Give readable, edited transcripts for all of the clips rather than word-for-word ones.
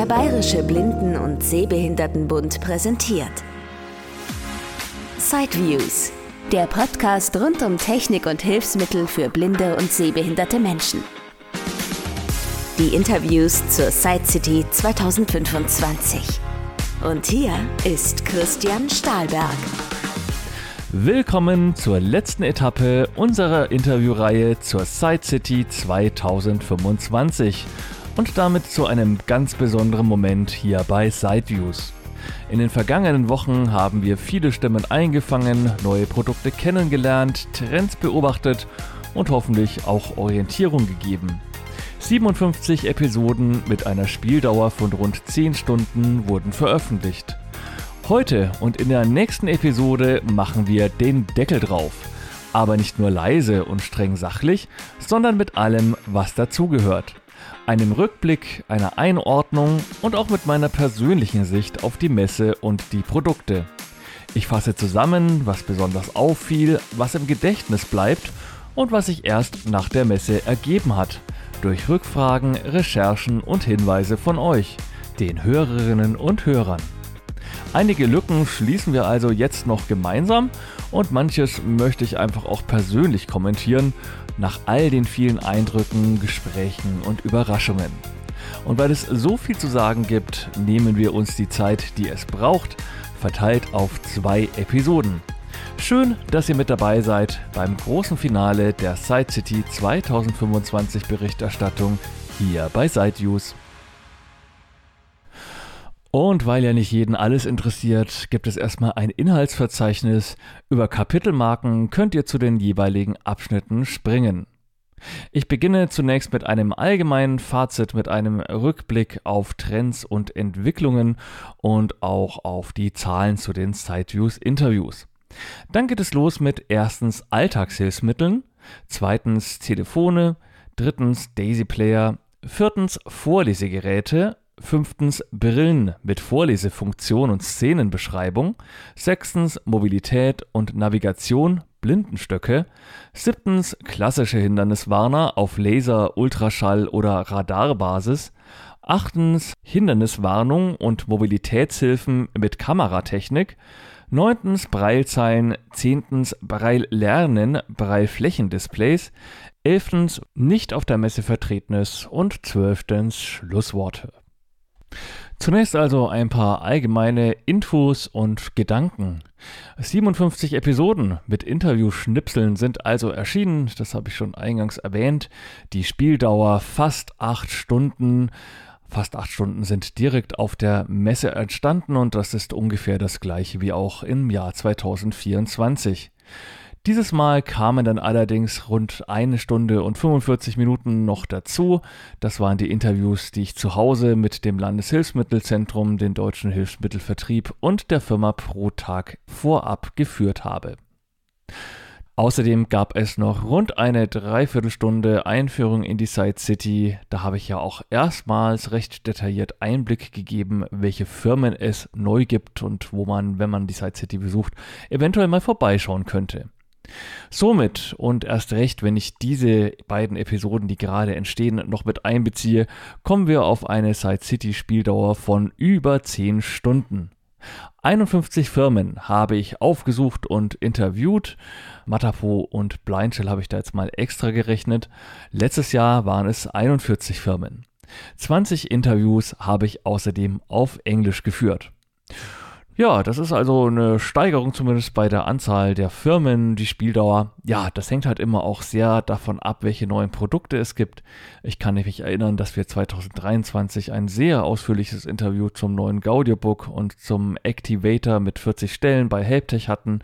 Der Bayerische Blinden- und Sehbehindertenbund präsentiert Sideviews, der Podcast rund um Technik und Hilfsmittel für blinde und sehbehinderte Menschen. Die Interviews zur SideCity 2025. Und hier ist Christian Stahlberg. Willkommen zur letzten Etappe unserer Interviewreihe zur SideCity 2025 und damit zu einem ganz besonderen Moment hier bei Sideviews. In den vergangenen Wochen haben wir viele Stimmen eingefangen, neue Produkte kennengelernt, Trends beobachtet und hoffentlich auch Orientierung gegeben. 57 Episoden mit einer Spieldauer von rund 10 Stunden wurden veröffentlicht. Heute und in der nächsten Episode machen wir den Deckel drauf. Aber nicht nur leise und streng sachlich, sondern mit allem, was dazugehört. Einem Rückblick, einer Einordnung und auch mit meiner persönlichen Sicht auf die Messe und die Produkte. Ich fasse zusammen, was besonders auffiel, was im Gedächtnis bleibt und was sich erst nach der Messe ergeben hat. Durch Rückfragen, Recherchen und Hinweise von euch, den Hörerinnen und Hörern. Einige Lücken schließen wir also jetzt noch gemeinsam und manches möchte ich einfach auch persönlich kommentieren, nach all den vielen Eindrücken, Gesprächen und Überraschungen. Und weil es so viel zu sagen gibt, nehmen wir uns die Zeit, die es braucht, verteilt auf 2 Episoden. Schön, dass ihr mit dabei seid beim großen Finale der SideCity 2025 Berichterstattung hier bei Sideviews. Und weil ja nicht jeden alles interessiert, gibt es erstmal ein Inhaltsverzeichnis. Über Kapitelmarken könnt ihr zu den jeweiligen Abschnitten springen. Ich beginne zunächst mit einem allgemeinen Fazit, mit einem Rückblick auf Trends und Entwicklungen und auch auf die Zahlen zu den Sideviews-Interviews. Dann geht es los mit erstens Alltagshilfsmitteln, zweitens Telefone, drittens Daisy Player, viertens Vorlesegeräte, 5. Brillen mit Vorlesefunktion und Szenenbeschreibung, 6. Mobilität und Navigation, Blindenstöcke, 7. klassische Hinderniswarner auf Laser, Ultraschall oder Radarbasis, 8. Hinderniswarnung und Mobilitätshilfen mit Kameratechnik, 9. Braillezeilen, 10. Braille-Lernen, Braille-Flächendisplays, 11. nicht auf der Messe vertretenes und 12. Schlussworte. Zunächst also ein paar allgemeine Infos und Gedanken. 57 Episoden mit Interviewschnipseln sind also erschienen, das habe ich schon eingangs erwähnt. Die Spieldauer fast 8 Stunden. Fast 8 Stunden sind direkt auf der Messe entstanden und das ist ungefähr das gleiche wie auch im Jahr 2024. Dieses Mal kamen dann allerdings rund 1 Stunde und 45 Minuten noch dazu. Das waren die Interviews, die ich zu Hause mit dem Landeshilfsmittelzentrum, den Deutschen Hilfsmittelvertrieb und der Firma ProTag vorab geführt habe. Außerdem gab es noch rund eine Dreiviertelstunde Einführung in die SideCity. Da habe ich ja auch erstmals recht detailliert Einblick gegeben, welche Firmen es neu gibt und wo man, wenn man die SideCity besucht, eventuell mal vorbeischauen könnte. Somit und erst recht, wenn ich diese beiden Episoden, die gerade entstehen, noch mit einbeziehe, kommen wir auf eine SideCity-Spieldauer von über 10 Stunden. 51 Firmen habe ich aufgesucht und interviewt. Matapo und Blindshell habe ich da jetzt mal extra gerechnet. Letztes Jahr waren es 41 Firmen. 20 Interviews habe ich außerdem auf Englisch geführt. Ja, das ist also eine Steigerung zumindest bei der Anzahl der Firmen, die Spieldauer. Ja, das hängt halt immer auch sehr davon ab, welche neuen Produkte es gibt. Ich kann mich erinnern, dass wir 2023 ein sehr ausführliches Interview zum neuen Gaudiobook und zum Activator mit 40 Stellen bei Helptech hatten.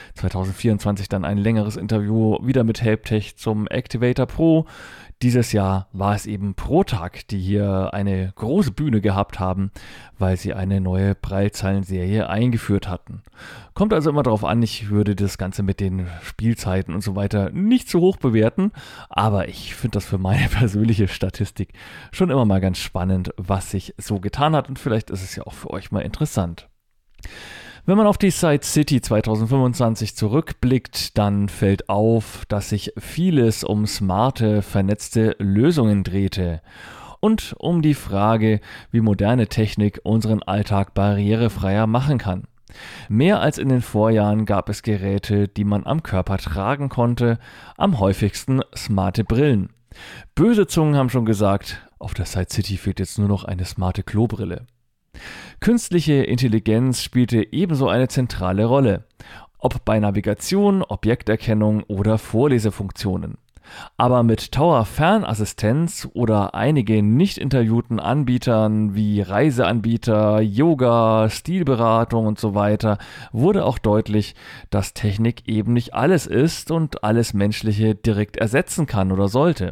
2024 dann ein längeres Interview wieder mit Helptech zum Activator Pro. Dieses Jahr war es eben ProTag, die hier eine große Bühne gehabt haben, weil sie eine neue Braillezeilen-Serie eingeführt hatten. Kommt also immer darauf an, ich würde das Ganze mit den Spielzeiten und so weiter nicht zu hoch bewerten, aber ich finde das für meine persönliche Statistik schon immer mal ganz spannend, was sich so getan hat und vielleicht ist es ja auch für euch mal interessant. Wenn man auf die SideCity 2025 zurückblickt, dann fällt auf, dass sich vieles um smarte, vernetzte Lösungen drehte. und um die Frage, wie moderne Technik unseren Alltag barrierefreier machen kann. Mehr als in den Vorjahren gab es Geräte, die man am Körper tragen konnte, am häufigsten smarte Brillen. Böse Zungen haben schon gesagt, auf der Side City fehlt jetzt nur noch eine smarte Klobrille. Künstliche Intelligenz spielte ebenso eine zentrale Rolle, ob bei Navigation, Objekterkennung oder Vorlesefunktionen. Aber mit Tower-Fernassistenz oder einigen nicht interviewten Anbietern wie Reiseanbieter, Yoga, Stilberatung und so weiter wurde auch deutlich, dass Technik eben nicht alles ist und alles Menschliche direkt ersetzen kann oder sollte.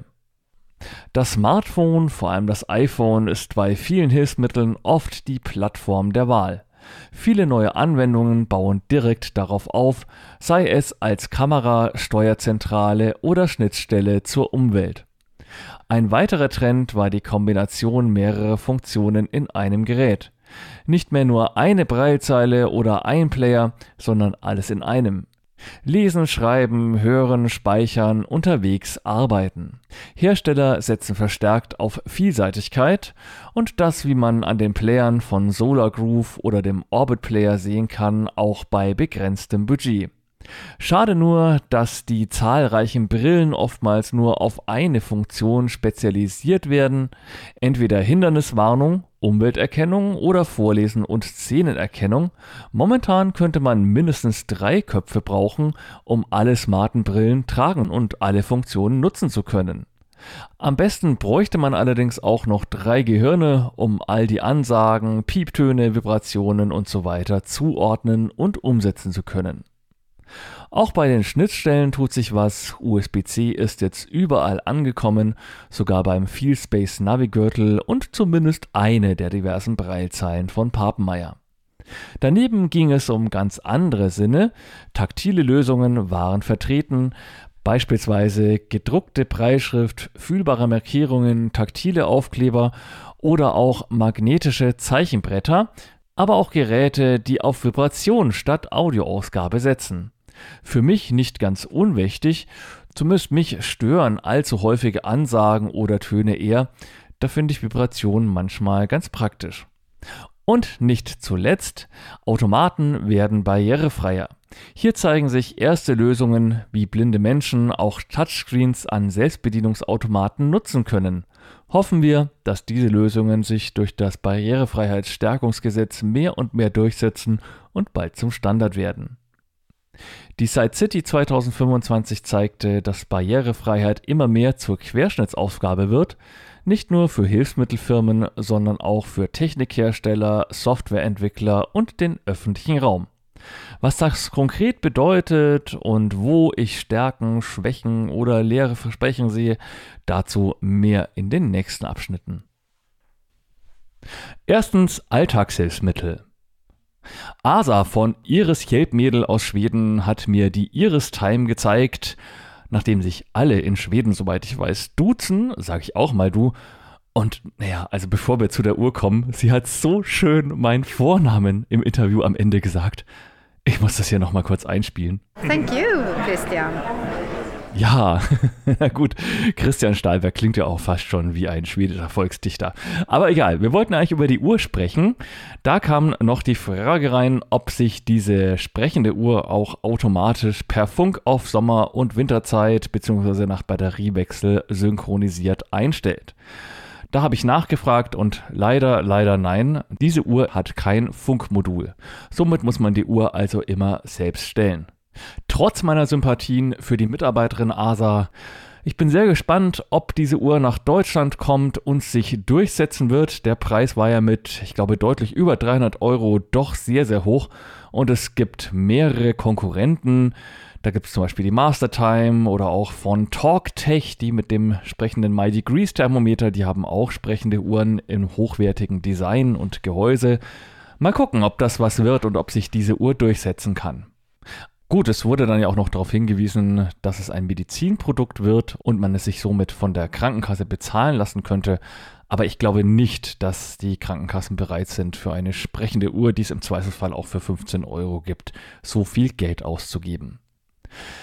Das Smartphone, vor allem das iPhone, ist bei vielen Hilfsmitteln oft die Plattform der Wahl. Viele neue Anwendungen bauen direkt darauf auf, sei es als Kamera, Steuerzentrale oder Schnittstelle zur Umwelt. Ein weiterer Trend war die Kombination mehrerer Funktionen in einem Gerät. Nicht mehr nur eine Braillezeile oder ein Player, sondern alles in einem. Lesen, schreiben, hören, speichern, unterwegs arbeiten. Hersteller setzen verstärkt auf Vielseitigkeit und das, wie man an den Playern von Solar Groove oder dem Orbit Player sehen kann, auch bei begrenztem Budget. Schade nur, dass die zahlreichen Brillen oftmals nur auf eine Funktion spezialisiert werden, entweder Hinderniswarnung, Umwelterkennung oder Vorlesen und Szenenerkennung. Momentan könnte man mindestens 3 Köpfe brauchen, um alle smarten Brillen tragen und alle Funktionen nutzen zu können. Am besten bräuchte man allerdings auch noch 3 Gehirne, um all die Ansagen, Pieptöne, Vibrationen und so weiter zuordnen und umsetzen zu können. Auch bei den Schnittstellen tut sich was. USB-C ist jetzt überall angekommen, sogar beim Feelspace Navigürtel und zumindest eine der diversen Braillezeilen von Papenmeier. Daneben ging es um ganz andere Sinne. Taktile Lösungen waren vertreten, beispielsweise gedruckte Brailleschrift, fühlbare Markierungen, taktile Aufkleber oder auch magnetische Zeichenbretter, aber auch Geräte, die auf Vibration statt Audioausgabe setzen. Für mich nicht ganz unwichtig, zumindest mich stören allzu häufige Ansagen oder Töne eher, da finde ich Vibrationen manchmal ganz praktisch. Und nicht zuletzt, Automaten werden barrierefreier. Hier zeigen sich erste Lösungen, wie blinde Menschen auch Touchscreens an Selbstbedienungsautomaten nutzen können. Hoffen wir, dass diese Lösungen sich durch das Barrierefreiheitsstärkungsgesetz mehr und mehr durchsetzen und bald zum Standard werden. Die Side City 2025 zeigte, dass Barrierefreiheit immer mehr zur Querschnittsaufgabe wird, nicht nur für Hilfsmittelfirmen, sondern auch für Technikhersteller, Softwareentwickler und den öffentlichen Raum. Was das konkret bedeutet und wo ich Stärken, Schwächen oder leere Versprechen sehe, dazu mehr in den nächsten Abschnitten. Erstens Alltagshilfsmittel. Asa von Iris Hjälpmedel aus Schweden hat mir die Iris Time gezeigt. Nachdem sich alle in Schweden, soweit ich weiß, duzen, sage ich auch mal du. Und naja, also bevor wir zu der Uhr kommen, sie hat so schön meinen Vornamen im Interview am Ende gesagt. Ich muss das hier nochmal kurz einspielen. Thank you, Christian. Ja, na gut, Christian Stahlberg klingt ja auch fast schon wie ein schwedischer Volksdichter. Aber egal, wir wollten eigentlich über die Uhr sprechen. Da kam noch die Frage rein, ob sich diese sprechende Uhr auch automatisch per Funk auf Sommer- und Winterzeit bzw. nach Batteriewechsel synchronisiert einstellt. Da habe ich nachgefragt und leider nein, diese Uhr hat kein Funkmodul. Somit muss man die Uhr also immer selbst stellen. Trotz meiner Sympathien für die Mitarbeiterin Asa, ich bin sehr gespannt, ob diese Uhr nach Deutschland kommt und sich durchsetzen wird. Der Preis war ja mit, ich glaube, deutlich über 300 € doch sehr, sehr hoch und es gibt mehrere Konkurrenten. Da gibt es zum Beispiel die Mastertime oder auch von TalkTech, die mit dem sprechenden MyDegrees Thermometer, die haben auch sprechende Uhren im hochwertigen Design und Gehäuse. Mal gucken, ob das was wird und ob sich diese Uhr durchsetzen kann. Gut, es wurde dann ja auch noch darauf hingewiesen, dass es ein Medizinprodukt wird und man es sich somit von der Krankenkasse bezahlen lassen könnte. Aber ich glaube nicht, dass die Krankenkassen bereit sind, für eine sprechende Uhr, die es im Zweifelsfall auch für 15 € gibt, so viel Geld auszugeben.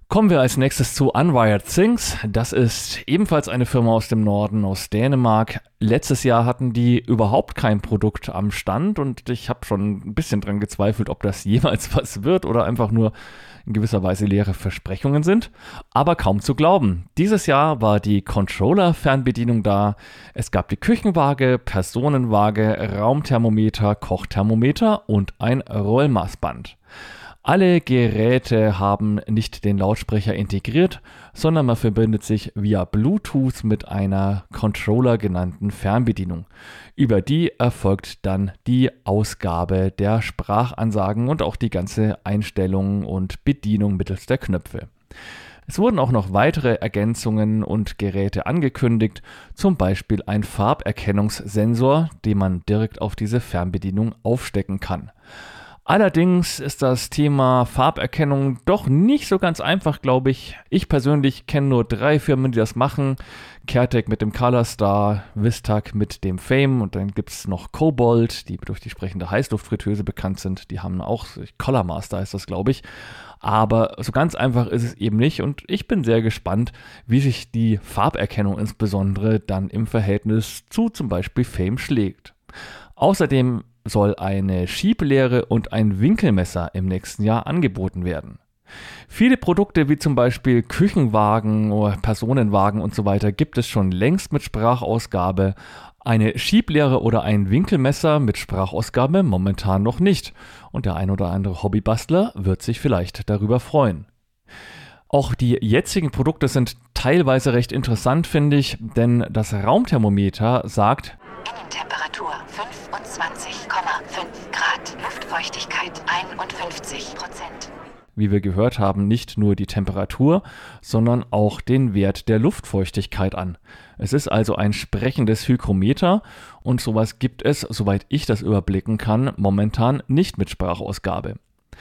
Kommen wir als nächstes zu Unwired Things. Das ist ebenfalls eine Firma aus dem Norden, aus Dänemark. Letztes Jahr hatten die überhaupt kein Produkt am Stand und ich habe schon ein bisschen dran gezweifelt, ob das jemals was wird oder einfach nur in gewisser Weise leere Versprechungen sind. Aber kaum zu glauben. Dieses Jahr war die Controller-Fernbedienung da. Es gab die Küchenwaage, Personenwaage, Raumthermometer, Kochthermometer und ein Rollmaßband. Alle Geräte haben nicht den Lautsprecher integriert, sondern man verbindet sich via Bluetooth mit einer Controller genannten Fernbedienung. Über die erfolgt dann die Ausgabe der Sprachansagen und auch die ganze Einstellung und Bedienung mittels der Knöpfe. Es wurden auch noch weitere Ergänzungen und Geräte angekündigt, zum Beispiel ein Farberkennungssensor, den man direkt auf diese Fernbedienung aufstecken kann. Allerdings ist das Thema Farberkennung doch nicht so ganz einfach, glaube ich. Ich persönlich kenne nur 3 Firmen, die das machen. Caretec mit dem ColorStar, Vistag mit dem Fame und dann gibt es noch Cobalt, die durch die sprechende Heißluftfritteuse bekannt sind. Die haben auch, Colormaster heißt das, glaube ich. Aber so ganz einfach ist es eben nicht und ich bin sehr gespannt, wie sich die Farberkennung insbesondere dann im Verhältnis zu zum Beispiel Fame schlägt. Außerdem soll eine Schieblehre und ein Winkelmesser im nächsten Jahr angeboten werden. Viele Produkte wie zum Beispiel Küchenwagen oder Personenwagen und so weiter gibt es schon längst mit Sprachausgabe. Eine Schieblehre oder ein Winkelmesser mit Sprachausgabe momentan noch nicht. Und der ein oder andere Hobbybastler wird sich vielleicht darüber freuen. Auch die jetzigen Produkte sind teilweise recht interessant, finde ich, denn das Raumthermometer sagt: Innentemperatur 25,5 Grad, Luftfeuchtigkeit 51%. Wie wir gehört haben, nicht nur die Temperatur, sondern auch den Wert der Luftfeuchtigkeit an. Es ist also ein sprechendes Hygrometer und sowas gibt es, soweit ich das überblicken kann, momentan nicht mit Sprachausgabe.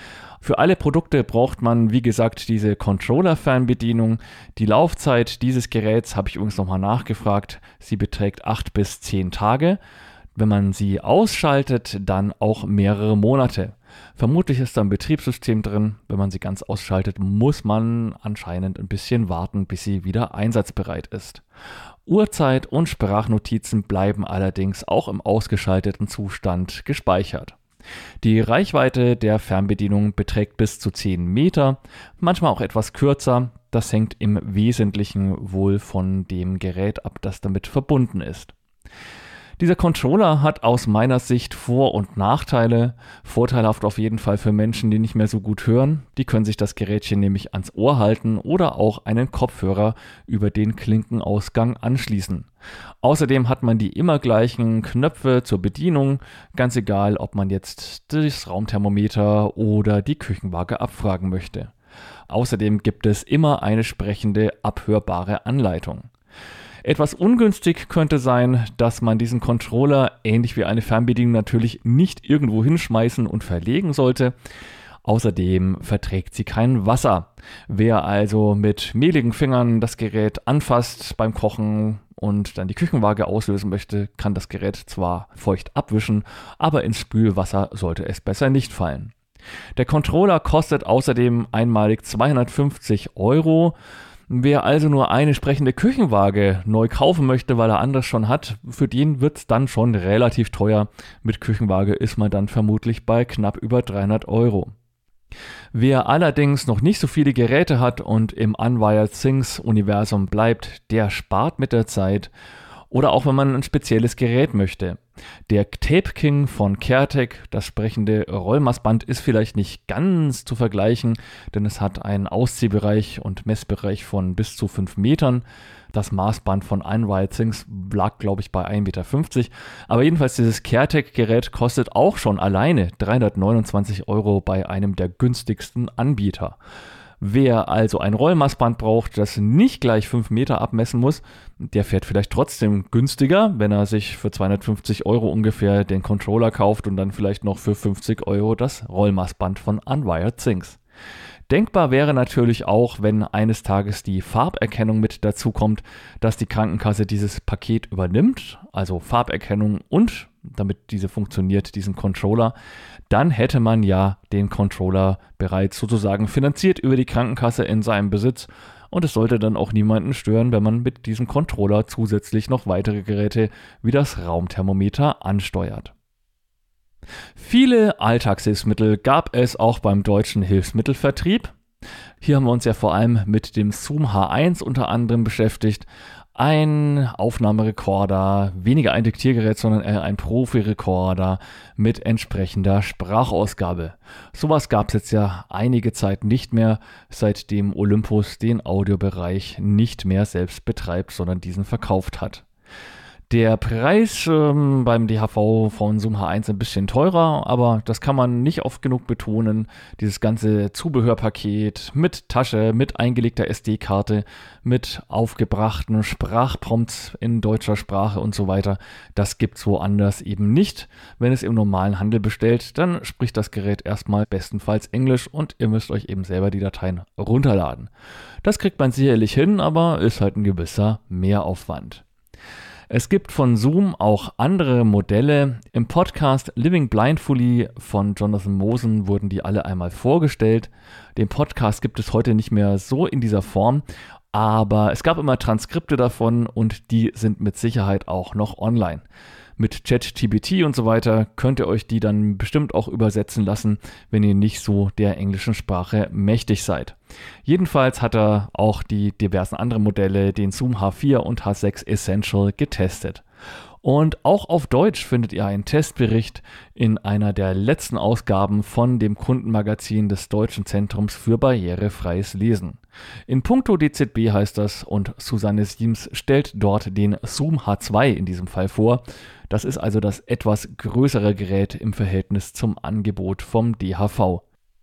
Für alle Produkte braucht man, wie gesagt, diese Controller-Fernbedienung. Die Laufzeit dieses Geräts habe ich übrigens nochmal nachgefragt. Sie beträgt 8 bis 10 Tage. Wenn man sie ausschaltet, dann auch mehrere Monate. Vermutlich ist da ein Betriebssystem drin. Wenn man sie ganz ausschaltet, muss man anscheinend ein bisschen warten, bis sie wieder einsatzbereit ist. Uhrzeit und Sprachnotizen bleiben allerdings auch im ausgeschalteten Zustand gespeichert. Die Reichweite der Fernbedienung beträgt bis zu 10 Meter, manchmal auch etwas kürzer. Das hängt im Wesentlichen wohl von dem Gerät ab, das damit verbunden ist. Dieser Controller hat aus meiner Sicht Vor- und Nachteile. Vorteilhaft auf jeden Fall für Menschen, die nicht mehr so gut hören. Die können sich das Gerätchen nämlich ans Ohr halten oder auch einen Kopfhörer über den Klinkenausgang anschließen. Außerdem hat man die immer gleichen Knöpfe zur Bedienung, ganz egal, ob man jetzt das Raumthermometer oder die Küchenwaage abfragen möchte. Außerdem gibt es immer eine sprechende, abhörbare Anleitung. Etwas ungünstig könnte sein, dass man diesen Controller, ähnlich wie eine Fernbedienung, natürlich nicht irgendwo hinschmeißen und verlegen sollte. Außerdem verträgt sie kein Wasser. Wer also mit mehligen Fingern das Gerät anfasst beim Kochen und dann die Küchenwaage auslösen möchte, kann das Gerät zwar feucht abwischen, aber ins Spülwasser sollte es besser nicht fallen. Der Controller kostet außerdem einmalig 250 €. Wer also nur eine sprechende Küchenwaage neu kaufen möchte, weil er anders schon hat, für den wird es dann schon relativ teuer. Mit Küchenwaage ist man dann vermutlich bei knapp über 300 €. Wer allerdings noch nicht so viele Geräte hat und im Unwired Things Universum bleibt, der spart mit der Zeit. Oder auch wenn man ein spezielles Gerät möchte. Der Tape King von Caretec, das sprechende Rollmaßband, ist vielleicht nicht ganz zu vergleichen, denn es hat einen Ausziehbereich und Messbereich von bis zu 5 Metern. Das Maßband von Unwired Things lag, glaube ich, bei 1,50 Meter. Aber jedenfalls, dieses Caretec-Gerät kostet auch schon alleine 329 € bei einem der günstigsten Anbieter. Wer also ein Rollmaßband braucht, das nicht gleich 5 Meter abmessen muss, der fährt vielleicht trotzdem günstiger, wenn er sich für 250 € ungefähr den Controller kauft und dann vielleicht noch für 50 € das Rollmaßband von Unwired Things. Denkbar wäre natürlich auch, wenn eines Tages die Farberkennung mit dazu kommt, dass die Krankenkasse dieses Paket übernimmt, also Farberkennung und damit diese funktioniert, diesen Controller, dann hätte man ja den Controller bereits sozusagen finanziert über die Krankenkasse in seinem Besitz und es sollte dann auch niemanden stören, wenn man mit diesem Controller zusätzlich noch weitere Geräte wie das Raumthermometer ansteuert. Viele Alltagshilfsmittel gab es auch beim Deutschen Hilfsmittelvertrieb. Hier haben wir uns ja vor allem mit dem Zoom H1 unter anderem beschäftigt. Ein Aufnahmerekorder, weniger ein Diktiergerät, sondern eher ein Profi-Rekorder mit entsprechender Sprachausgabe. Sowas gab es jetzt ja einige Zeit nicht mehr, seitdem Olympus den Audiobereich nicht mehr selbst betreibt, sondern diesen verkauft hat. Der Preis beim DHV von Zoom H1 ein bisschen teurer, aber das kann man nicht oft genug betonen. Dieses ganze Zubehörpaket mit Tasche, mit eingelegter SD-Karte, mit aufgebrachten Sprachprompts in deutscher Sprache und so weiter, das gibt's woanders eben nicht. Wenn es im normalen Handel bestellt, dann spricht das Gerät erstmal bestenfalls Englisch und ihr müsst euch eben selber die Dateien runterladen. Das kriegt man sicherlich hin, aber ist halt ein gewisser Mehraufwand. Es gibt von Zoom auch andere Modelle. Im Podcast Living Blindfully von Jonathan Mosen wurden die alle einmal vorgestellt. Den Podcast gibt es heute nicht mehr so in dieser Form, aber es gab immer Transkripte davon und die sind mit Sicherheit auch noch online. Mit ChatGPT und so weiter könnt ihr euch die dann bestimmt auch übersetzen lassen, wenn ihr nicht so der englischen Sprache mächtig seid. Jedenfalls hat er auch die diversen anderen Modelle, den Zoom H4 und H6 Essential, getestet. Und auch auf Deutsch findet ihr einen Testbericht in einer der letzten Ausgaben von dem Kundenmagazin des Deutschen Zentrums für barrierefreies Lesen. In puncto DZB heißt das und Susanne Siems stellt dort den Zoom H2 in diesem Fall vor. Das ist also das etwas größere Gerät im Verhältnis zum Angebot vom DHV.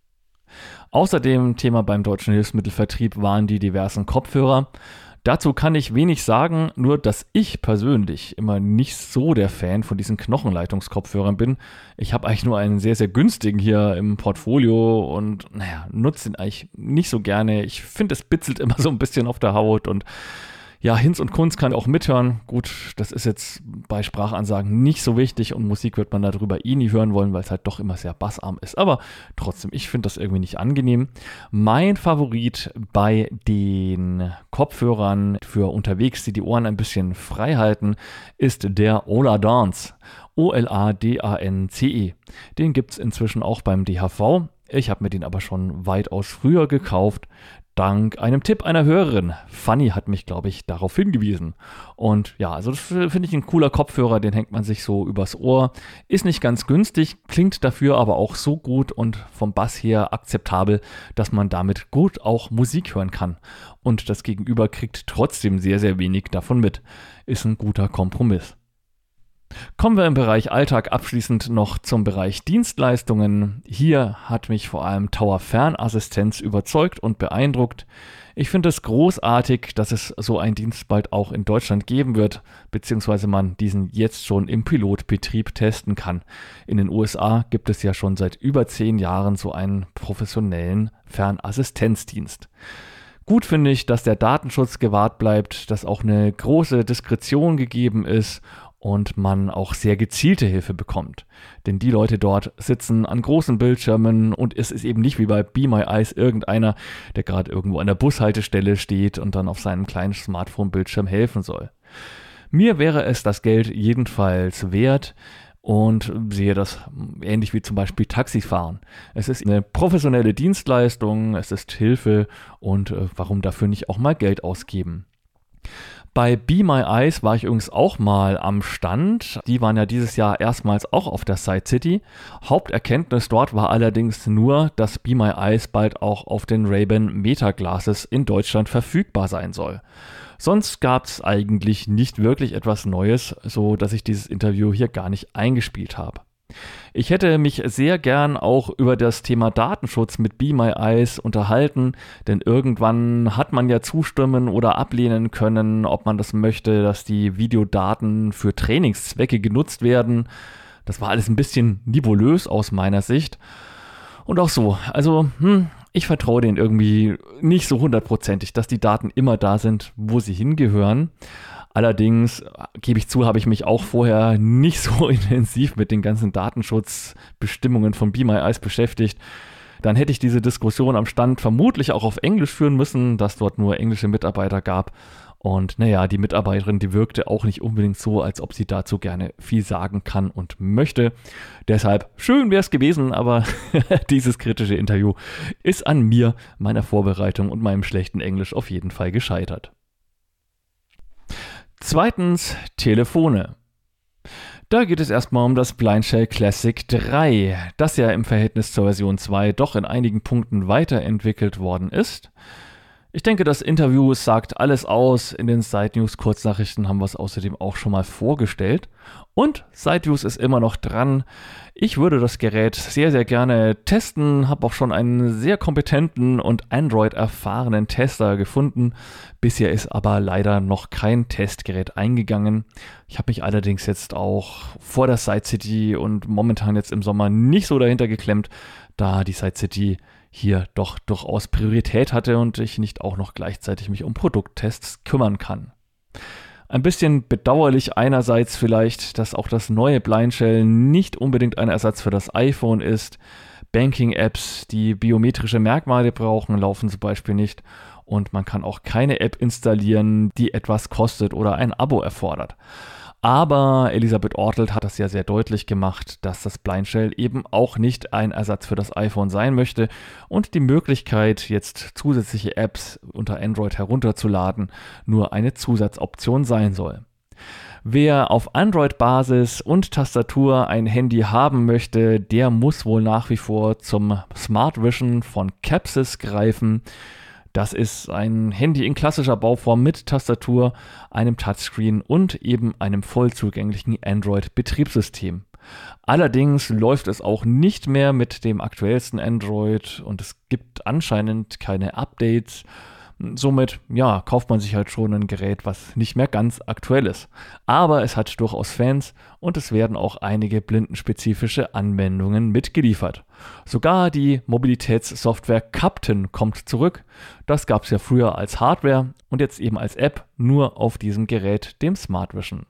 Außerdem Thema beim Deutschen Hilfsmittelvertrieb waren die diversen Kopfhörer. Dazu kann ich wenig sagen, nur dass ich persönlich immer nicht so der Fan von diesen Knochenleitungskopfhörern bin. Ich habe eigentlich nur einen sehr, sehr günstigen hier im Portfolio und nutze ihn eigentlich nicht so gerne. Ich finde, es bitzelt immer so ein bisschen auf der Haut und ja, Hinz und Kunz kann auch mithören. Gut, das ist jetzt bei Sprachansagen nicht so wichtig und Musik wird man darüber nie hören wollen, weil es halt doch immer sehr bassarm ist. Aber trotzdem, ich finde das irgendwie nicht angenehm. Mein Favorit bei den Kopfhörern für unterwegs, die Ohren ein bisschen frei halten, ist der Oladance. O-L-A-D-A-N-C-E. Den gibt es inzwischen auch beim DHV. Ich habe mir den aber schon weitaus früher gekauft. Dank einem Tipp einer Hörerin. Fanny hat mich, glaube ich, darauf hingewiesen. Und ja, also das finde ich ein cooler Kopfhörer, den hängt man sich so übers Ohr. Ist nicht ganz günstig, klingt dafür aber auch so gut und vom Bass her akzeptabel, dass man damit gut auch Musik hören kann. Und das Gegenüber kriegt trotzdem sehr, sehr wenig davon mit. Ist ein guter Kompromiss. Kommen wir im Bereich Alltag abschließend noch zum Bereich Dienstleistungen. Hier hat mich vor allem Tower Fernassistenz überzeugt und beeindruckt. Ich finde es großartig, dass es so einen Dienst bald auch in Deutschland geben wird, beziehungsweise man diesen jetzt schon im Pilotbetrieb testen kann. In den USA gibt es ja schon seit über 10 Jahren so einen professionellen Fernassistenzdienst. Gut finde ich, dass der Datenschutz gewahrt bleibt, dass auch eine große Diskretion gegeben ist und man auch sehr gezielte Hilfe bekommt. Denn die Leute dort sitzen an großen Bildschirmen und es ist eben nicht wie bei Be My Eyes irgendeiner, der gerade irgendwo an der Bushaltestelle steht und dann auf seinem kleinen Smartphone-Bildschirm helfen soll. Mir wäre es das Geld jedenfalls wert und sehe das ähnlich wie zum Beispiel Taxifahren. Es ist eine professionelle Dienstleistung, es ist Hilfe und warum dafür nicht auch mal Geld ausgeben? Bei Be My Eyes war ich übrigens auch mal am Stand. Die waren ja dieses Jahr erstmals auch auf der Side City. Haupterkenntnis dort war allerdings nur, dass Be My Eyes bald auch auf den Ray-Ban Meta Glasses in Deutschland verfügbar sein soll. Sonst gab es eigentlich nicht wirklich etwas Neues, so dass ich dieses Interview hier gar nicht eingespielt habe. Ich hätte mich sehr gern auch über das Thema Datenschutz mit Be My Eyes unterhalten, denn irgendwann hat man ja zustimmen oder ablehnen können, ob man das möchte, dass die Videodaten für Trainingszwecke genutzt werden. Das war alles ein bisschen nebulös aus meiner Sicht. Und auch so, also ich vertraue denen irgendwie nicht so 100%, dass die Daten immer da sind, wo sie hingehören. Allerdings, gebe ich zu, habe ich mich auch vorher nicht so intensiv mit den ganzen Datenschutzbestimmungen von Be My Eyes beschäftigt. Dann hätte ich diese Diskussion am Stand vermutlich auch auf Englisch führen müssen, dass dort nur englische Mitarbeiter gab. Und naja, die Mitarbeiterin, die wirkte auch nicht unbedingt so, als ob sie dazu gerne viel sagen kann und möchte. Deshalb, schön wäre es gewesen, aber dieses kritische Interview ist an mir, meiner Vorbereitung und meinem schlechten Englisch auf jeden Fall gescheitert. Zweitens, Telefone. Da geht es erstmal um das BlindShell Classic 3, das ja im Verhältnis zur Version 2 doch in einigen Punkten weiterentwickelt worden ist. Ich denke, das Interview sagt alles aus. In den Side-News-Kurznachrichten haben wir es außerdem auch schon mal vorgestellt. Und Side-News ist immer noch dran. Ich würde das Gerät sehr, sehr gerne testen, habe auch schon einen sehr kompetenten und Android-erfahrenen Tester gefunden. Bisher ist aber leider noch kein Testgerät eingegangen. Ich habe mich allerdings jetzt auch vor der Side City und momentan jetzt im Sommer nicht so dahinter geklemmt, da die Side City hier doch durchaus Priorität hatte und ich nicht auch noch gleichzeitig mich um Produkttests kümmern kann. Ein bisschen bedauerlich einerseits vielleicht, dass auch das neue BlindShell nicht unbedingt ein Ersatz für das iPhone ist. Banking-Apps, die biometrische Merkmale brauchen, laufen zum Beispiel nicht und man kann auch keine App installieren, die etwas kostet oder ein Abo erfordert. Aber Elisabeth Ortelt hat das ja sehr deutlich gemacht, dass das BlindShell eben auch nicht ein Ersatz für das iPhone sein möchte und die Möglichkeit, jetzt zusätzliche Apps unter Android herunterzuladen, nur eine Zusatzoption sein soll. Wer auf Android-Basis und Tastatur ein Handy haben möchte, der muss wohl nach wie vor zum Smart Vision von Capsys greifen. Das ist ein Handy in klassischer Bauform mit Tastatur, einem Touchscreen und eben einem voll zugänglichen Android-Betriebssystem. Allerdings läuft es auch nicht mehr mit dem aktuellsten Android und es gibt anscheinend keine Updates. Somit, ja, kauft man sich halt schon ein Gerät, was nicht mehr ganz aktuell ist. Aber es hat durchaus Fans und es werden auch einige blindenspezifische Anwendungen mitgeliefert. Sogar die Mobilitätssoftware Captain kommt zurück. Das gab es ja früher als Hardware und jetzt eben als App nur auf diesem Gerät, dem Smart Vision.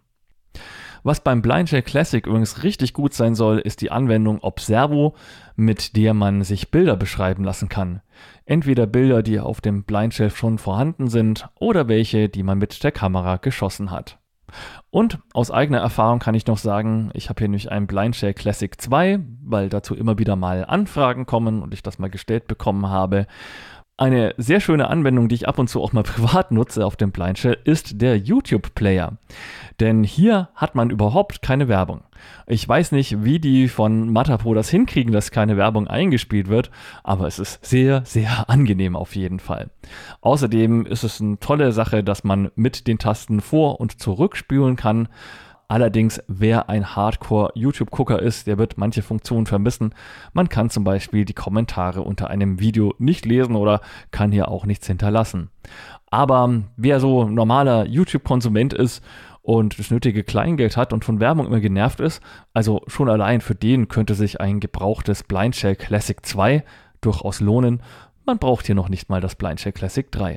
Was beim BlindShell Classic übrigens richtig gut sein soll, ist die Anwendung Observo, mit der man sich Bilder beschreiben lassen kann. Entweder Bilder, die auf dem BlindShell schon vorhanden sind oder welche, die man mit der Kamera geschossen hat. Und aus eigener Erfahrung kann ich noch sagen, ich habe hier nämlich ein BlindShell Classic 2, weil dazu immer wieder mal Anfragen kommen und ich das mal gestellt bekommen habe. Eine sehr schöne Anwendung, die ich ab und zu auch mal privat nutze auf dem BlindShell, ist der YouTube-Player. Denn hier hat man überhaupt keine Werbung. Ich weiß nicht, wie die von Matapo das hinkriegen, dass keine Werbung eingespielt wird, aber es ist sehr, sehr angenehm auf jeden Fall. Außerdem ist es eine tolle Sache, dass man mit den Tasten vor- und zurückspülen kann. Allerdings, wer ein Hardcore-YouTube-Gucker ist, der wird manche Funktionen vermissen. Man kann zum Beispiel die Kommentare unter einem Video nicht lesen oder kann hier auch nichts hinterlassen. Aber wer so normaler YouTube-Konsument ist und das nötige Kleingeld hat und von Werbung immer genervt ist, also schon allein für den könnte sich ein gebrauchtes BlindShell Classic 2 durchaus lohnen. Man braucht hier noch nicht mal das BlindShell Classic 3.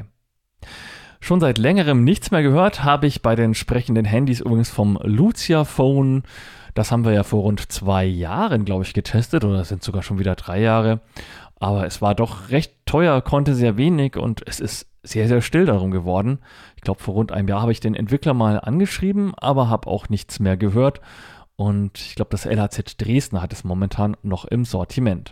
Schon seit längerem nichts mehr gehört, habe ich bei den sprechenden Handys übrigens vom Lucia Phone. Das haben wir ja vor rund 2 Jahren, glaube ich, getestet oder sind sogar schon wieder 3 Jahre. Aber es war doch recht teuer, konnte sehr wenig und es ist sehr, sehr still darum geworden. Ich glaube, vor rund einem Jahr habe ich den Entwickler mal angeschrieben, aber habe auch nichts mehr gehört. Und ich glaube, das LHZ Dresden hat es momentan noch im Sortiment.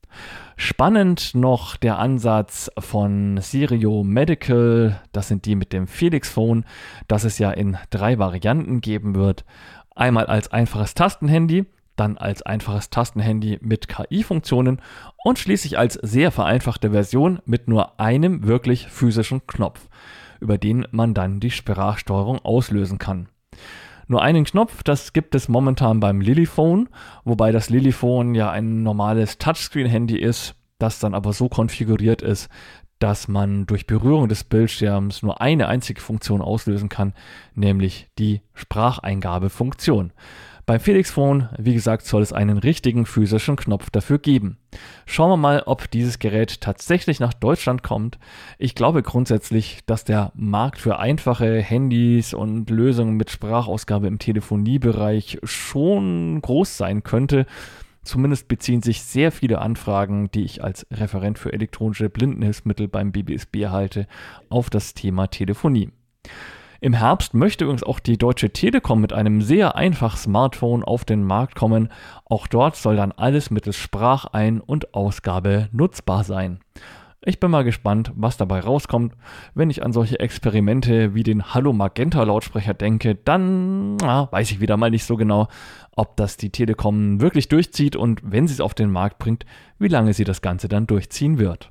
Spannend noch der Ansatz von Sirio Medical, das sind die mit dem Felix Phone, das es ja in 3 Varianten geben wird. Einmal als einfaches Tastenhandy, dann als einfaches Tastenhandy mit KI-Funktionen und schließlich als sehr vereinfachte Version mit nur einem wirklich physischen Knopf, über den man dann die Sprachsteuerung auslösen kann. Nur einen Knopf, das gibt es momentan beim Lilyphone, wobei das Lilyphone ja ein normales Touchscreen-Handy ist, das dann aber so konfiguriert ist, dass man durch Berührung des Bildschirms nur eine einzige Funktion auslösen kann, nämlich die Spracheingabefunktion. Beim Felix Phone, wie gesagt, soll es einen richtigen physischen Knopf dafür geben. Schauen wir mal, ob dieses Gerät tatsächlich nach Deutschland kommt. Ich glaube grundsätzlich, dass der Markt für einfache Handys und Lösungen mit Sprachausgabe im Telefoniebereich schon groß sein könnte. Zumindest beziehen sich sehr viele Anfragen, die ich als Referent für elektronische Blindenhilfsmittel beim BBSB erhalte, auf das Thema Telefonie. Im Herbst möchte übrigens auch die Deutsche Telekom mit einem sehr einfachen Smartphone auf den Markt kommen. Auch dort soll dann alles mittels Sprachein- und Ausgabe nutzbar sein. Ich bin mal gespannt, was dabei rauskommt. Wenn ich an solche Experimente wie den Hallo Magenta Lautsprecher denke, dann weiß ich wieder mal nicht so genau, ob das die Telekom wirklich durchzieht und wenn sie es auf den Markt bringt, wie lange sie das Ganze dann durchziehen wird.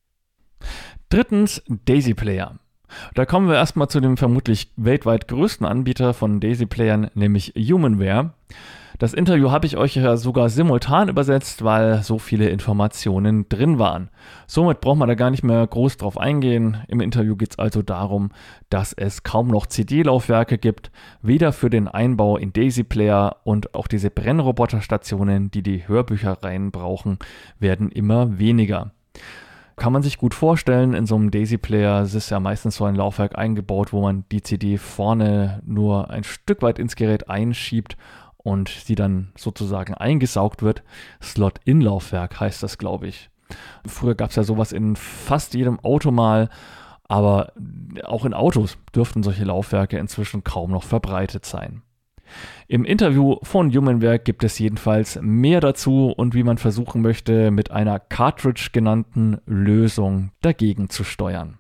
Drittens, Daisy Player. Da kommen wir erstmal zu dem vermutlich weltweit größten Anbieter von Daisy-Playern, nämlich Humanware. Das Interview habe ich euch ja sogar simultan übersetzt, weil so viele Informationen drin waren. Somit braucht man da gar nicht mehr groß drauf eingehen. Im Interview geht es also darum, dass es kaum noch CD-Laufwerke gibt, weder für den Einbau in Daisy-Player und auch diese Brennroboterstationen, die die Hörbüchereien brauchen, werden immer weniger. Kann man sich gut vorstellen, in so einem Daisy-Player ist ja meistens so ein Laufwerk eingebaut, wo man die CD vorne nur ein Stück weit ins Gerät einschiebt und sie dann sozusagen eingesaugt wird. Slot-In-Laufwerk heißt das, glaube ich. Früher gab es ja sowas in fast jedem Auto mal, aber auch in Autos dürften solche Laufwerke inzwischen kaum noch verbreitet sein. Im Interview von Humanware gibt es jedenfalls mehr dazu und wie man versuchen möchte, mit einer Cartridge genannten Lösung dagegen zu steuern.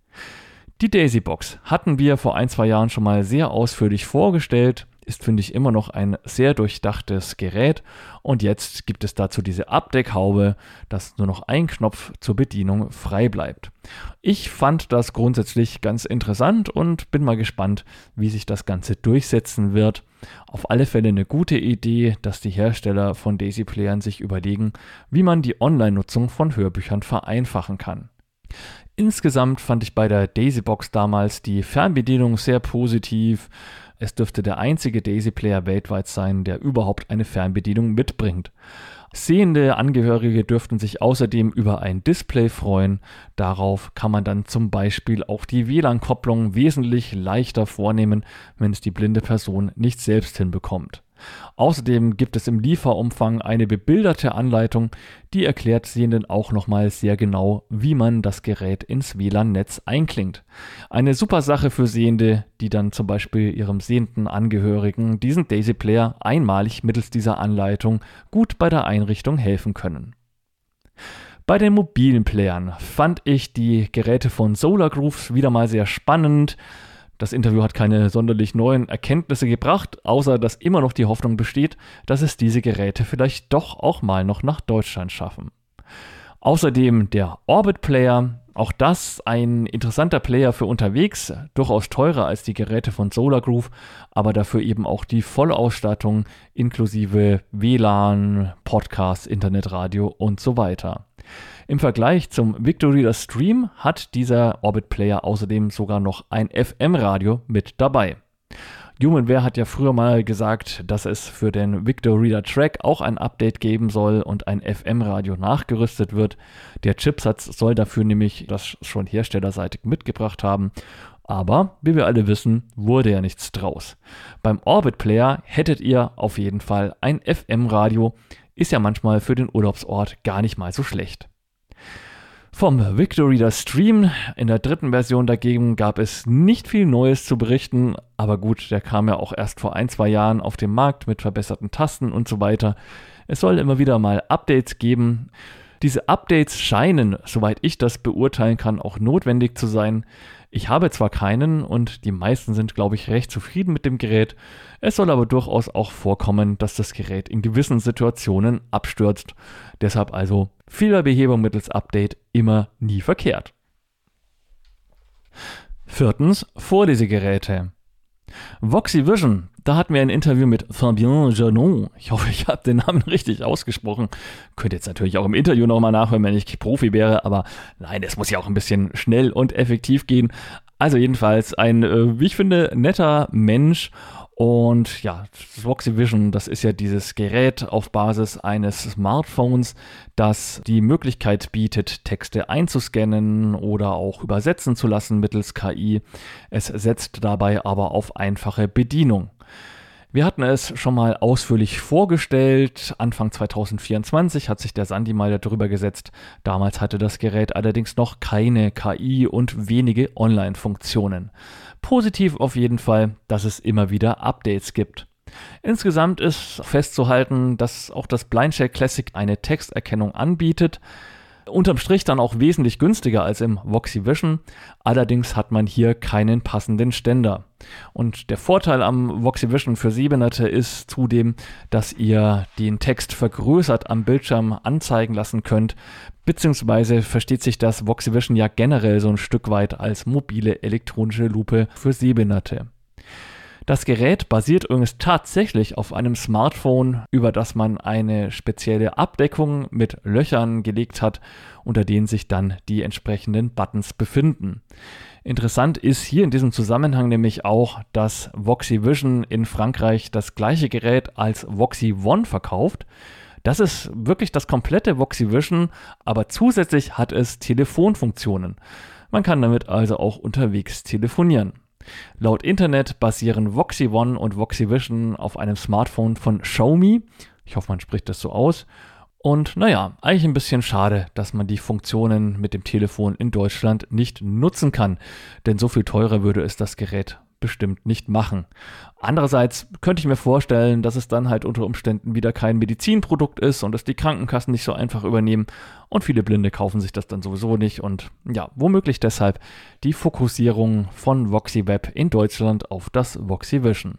Die Daisy-Box hatten wir vor 1-2 Jahren schon mal sehr ausführlich vorgestellt, ist, finde ich, immer noch ein sehr durchdachtes Gerät und jetzt gibt es dazu diese Abdeckhaube, dass nur noch ein Knopf zur Bedienung frei bleibt. Ich fand das grundsätzlich ganz interessant und bin mal gespannt, wie sich das Ganze durchsetzen wird. Auf alle Fälle eine gute Idee, dass die Hersteller von Daisy-Playern sich überlegen, wie man die Online-Nutzung von Hörbüchern vereinfachen kann. Insgesamt fand ich bei der Daisy-Box damals die Fernbedienung sehr positiv. Es dürfte der einzige Daisy-Player weltweit sein, der überhaupt eine Fernbedienung mitbringt. Sehende Angehörige dürften sich außerdem über ein Display freuen. Darauf kann man dann zum Beispiel auch die WLAN-Kopplung wesentlich leichter vornehmen, wenn es die blinde Person nicht selbst hinbekommt. Außerdem gibt es im Lieferumfang eine bebilderte Anleitung, die erklärt Sehenden auch nochmal sehr genau, wie man das Gerät ins WLAN-Netz einklingt. Eine super Sache für Sehende, die dann zum Beispiel ihrem sehenden Angehörigen diesen Daisy-Player einmalig mittels dieser Anleitung gut bei der Einrichtung helfen können. Bei den mobilen Playern fand ich die Geräte von Solar Grooves wieder mal sehr spannend. Das Interview hat keine sonderlich neuen Erkenntnisse gebracht, außer dass immer noch die Hoffnung besteht, dass es diese Geräte vielleicht doch auch mal noch nach Deutschland schaffen. Außerdem der Orbit Player, auch das ein interessanter Player für unterwegs, durchaus teurer als die Geräte von Solar Groove, aber dafür eben auch die Vollausstattung inklusive WLAN, Podcast, Internetradio und so weiter. Im Vergleich zum Victor Reader Stream hat dieser Orbit Player außerdem sogar noch ein FM-Radio mit dabei. Humanware hat ja früher mal gesagt, dass es für den Victor Reader Track auch ein Update geben soll und ein FM-Radio nachgerüstet wird. Der Chipsatz soll dafür nämlich das schon herstellerseitig mitgebracht haben. Aber, wie wir alle wissen, wurde ja nichts draus. Beim Orbit Player hättet ihr auf jeden Fall ein FM-Radio. Ist ja manchmal für den Urlaubsort gar nicht mal so schlecht. Vom Victor Reader Stream in der 3. Version dagegen gab es nicht viel Neues zu berichten, aber gut, der kam ja auch erst vor 1-2 Jahren auf den Markt mit verbesserten Tasten und so weiter. Es soll immer wieder mal Updates geben. Diese Updates scheinen, soweit ich das beurteilen kann, auch notwendig zu sein. Ich habe zwar keinen und die meisten sind, glaube ich, recht zufrieden mit dem Gerät. Es soll aber durchaus auch vorkommen, dass das Gerät in gewissen Situationen abstürzt. Deshalb also Fehlerbehebung mittels Update immer nie verkehrt. 4. Vorlesegeräte. Voxy Vision, da hatten wir ein Interview mit Fabien Janon. Ich hoffe, ich habe den Namen richtig ausgesprochen. Könnt jetzt natürlich auch im Interview nochmal nachhören, wenn ich Profi wäre, aber nein, es muss ja auch ein bisschen schnell und effektiv gehen. Also jedenfalls ein, wie ich finde, netter Mensch Und ja, das Voxy Vision, das ist ja dieses Gerät auf Basis eines Smartphones, das die Möglichkeit bietet, Texte einzuscannen oder auch übersetzen zu lassen mittels KI. Es setzt dabei aber auf einfache Bedienung. Wir hatten es schon mal ausführlich vorgestellt. Anfang 2024 hat sich der Sandi mal darüber gesetzt. Damals hatte das Gerät allerdings noch keine KI und wenige Online-Funktionen. Positiv auf jeden Fall, dass es immer wieder Updates gibt. Insgesamt ist festzuhalten, dass auch das BlindShell Classic eine Texterkennung anbietet. Unterm Strich dann auch wesentlich günstiger als im Voxy Vision. Allerdings hat man hier keinen passenden Ständer. Und der Vorteil am Voxy Vision für Sehbehinderte ist zudem, dass ihr den Text vergrößert am Bildschirm anzeigen lassen könnt, beziehungsweise versteht sich das Voxy Vision ja generell so ein Stück weit als mobile elektronische Lupe für Sehbehinderte. Das Gerät basiert übrigens tatsächlich auf einem Smartphone, über das man eine spezielle Abdeckung mit Löchern gelegt hat, unter denen sich dann die entsprechenden Buttons befinden. Interessant ist hier in diesem Zusammenhang nämlich auch, dass Voxy Vision in Frankreich das gleiche Gerät als Voxy One verkauft. Das ist wirklich das komplette Voxy Vision, aber zusätzlich hat es Telefonfunktionen. Man kann damit also auch unterwegs telefonieren. Laut Internet basieren Voxy One und Voxy Vision auf einem Smartphone von Xiaomi. Ich hoffe, man spricht das so aus. Und naja, eigentlich ein bisschen schade, dass man die Funktionen mit dem Telefon in Deutschland nicht nutzen kann. Denn so viel teurer würde es das Gerät bestimmt nicht machen. Andererseits könnte ich mir vorstellen, dass es dann halt unter Umständen wieder kein Medizinprodukt ist und dass die Krankenkassen nicht so einfach übernehmen und viele Blinde kaufen sich das dann sowieso nicht und ja, womöglich deshalb die Fokussierung von VoxyWeb in Deutschland auf das Voxy Vision.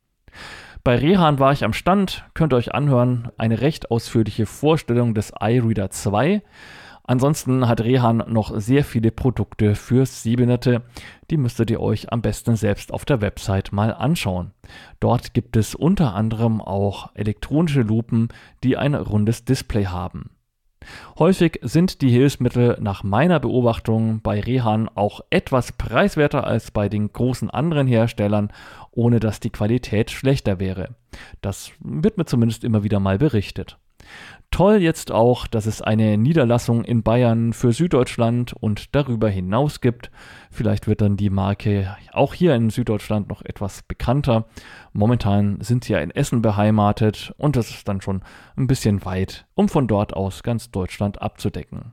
Bei Rehan war ich am Stand, könnt ihr euch anhören, eine recht ausführliche Vorstellung des iReader 2. Ansonsten hat Rehan noch sehr viele Produkte für Sehbehinderte, die müsstet ihr euch am besten selbst auf der Website mal anschauen. Dort gibt es unter anderem auch elektronische Lupen, die ein rundes Display haben. Häufig sind die Hilfsmittel nach meiner Beobachtung bei Rehan auch etwas preiswerter als bei den großen anderen Herstellern, ohne dass die Qualität schlechter wäre. Das wird mir zumindest immer wieder mal berichtet. Toll jetzt auch, dass es eine Niederlassung in Bayern für Süddeutschland und darüber hinaus gibt. Vielleicht wird dann die Marke auch hier in Süddeutschland noch etwas bekannter. Momentan sind sie ja in Essen beheimatet und das ist dann schon ein bisschen weit, um von dort aus ganz Deutschland abzudecken.